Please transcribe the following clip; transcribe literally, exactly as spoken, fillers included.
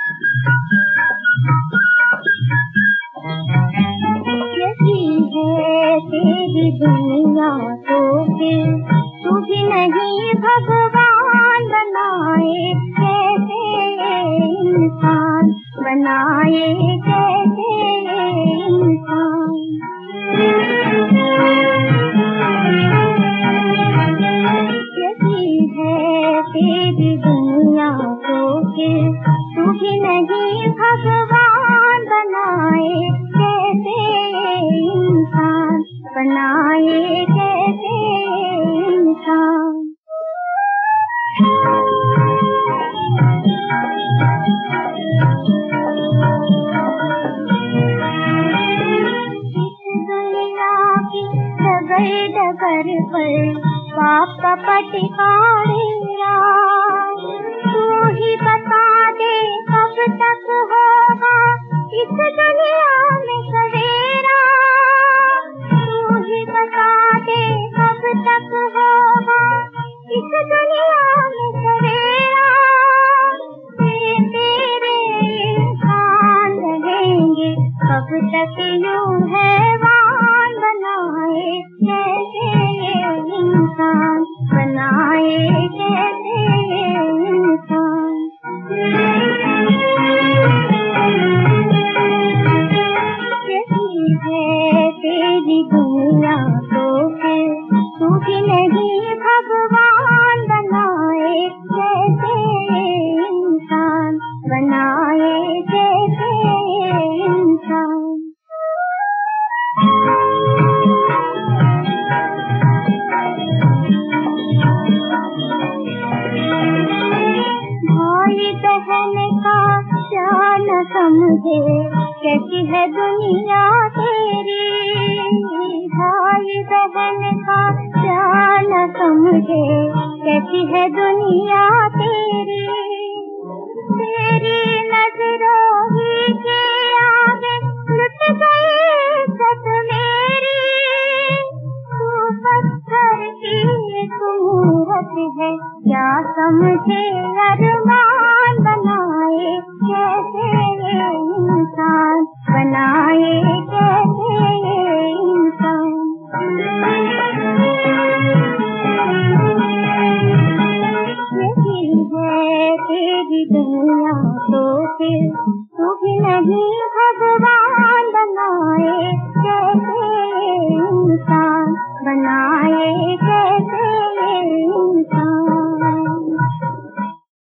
यही है तेरी दुनिया तो फिर तू भी नहीं भगवान बनाए कैसे इंसान, बनाए कैसे इंसान। यही है तेरी दुनिया तो फिर तू भी नहीं भगवान बनाए कैसे इंसान, बनाए कैसे इंसान। डगर पर पाप का पटिकारेगा, तू ही बता दे कब तक होगा इस दुनिया में सवेरा। तू ही बता दे कब तक होगा इस दुनिया में सवेरा। तेरे इंसान रहेंगे कब तक यूं हैवान बनाए कैसे इंसान, बनाए कैसे इंसान। यही है तेरी दुनिया तो फिर तू भी नहीं भगवान बनाए कैसे इंसान, बनाए कैसे इंसान। भाई बहन का क्या न समझे कैसी है दुनिया तेरी, भाई बहन का क्या न समझे कैसी है दुनिया तेरी। तेरी नजरों ही के आगे लुट गई इज्जत मेरी। तू पत्थर की सूरत है क्या समझे अरमान बनाए कैसे इंसान, बनाए कैसे इंसान। यही है तेरी दुनिया तो फिर तू भी नहीं भगवान बनाए कैसे इंसान, बनाए कैसे इंसान।